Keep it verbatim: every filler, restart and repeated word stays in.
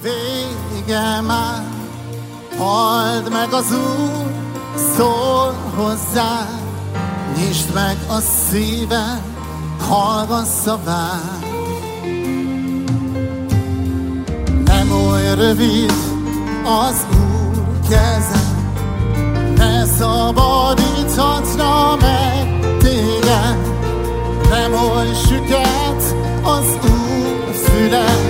Vége már, halld meg az Úr, szól hozzá, nyisd meg a szíved, hallgass szavát. Nem oly rövid az Úr keze, ne szabadíthatna meg téged, nem oly süket az Úr füle,